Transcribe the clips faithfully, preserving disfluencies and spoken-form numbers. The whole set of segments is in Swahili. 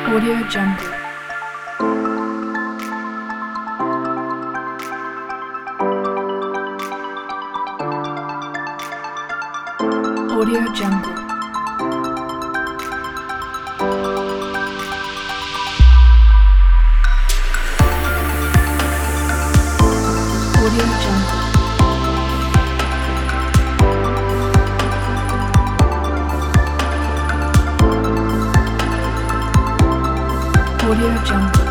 Audio Jungle. Audio Jungle. Audio Jungle. Audio Jungle.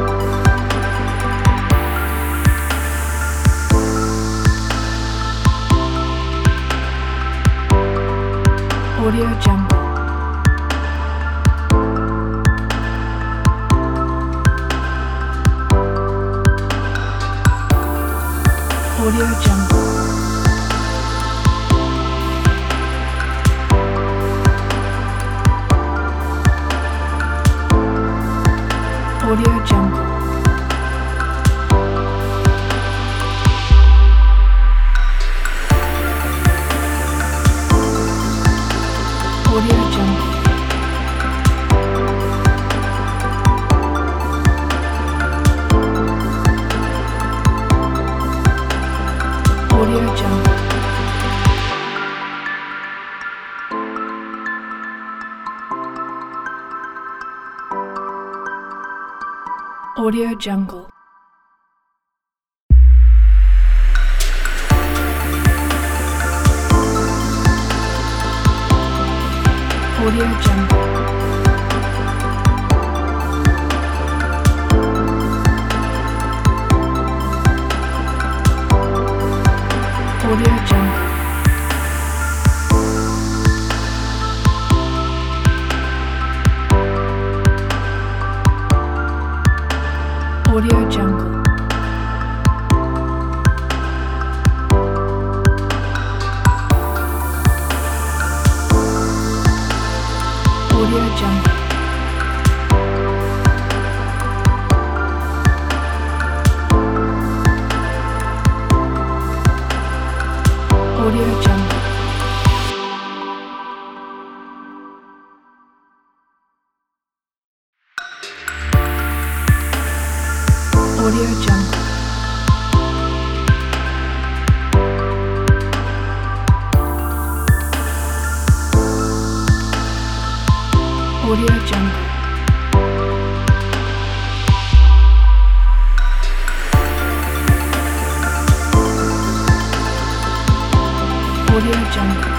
Audio Jungle. Audio Jungle. Audio Jungle. Audio Jungle. Audio Jungle. Audio Jungle. Audio Jungle. Audio Jungle. Audio Jungle. Audio Jungle. Audio Jungle. Audio Jungle. Audio Jungle. Audio Jungle.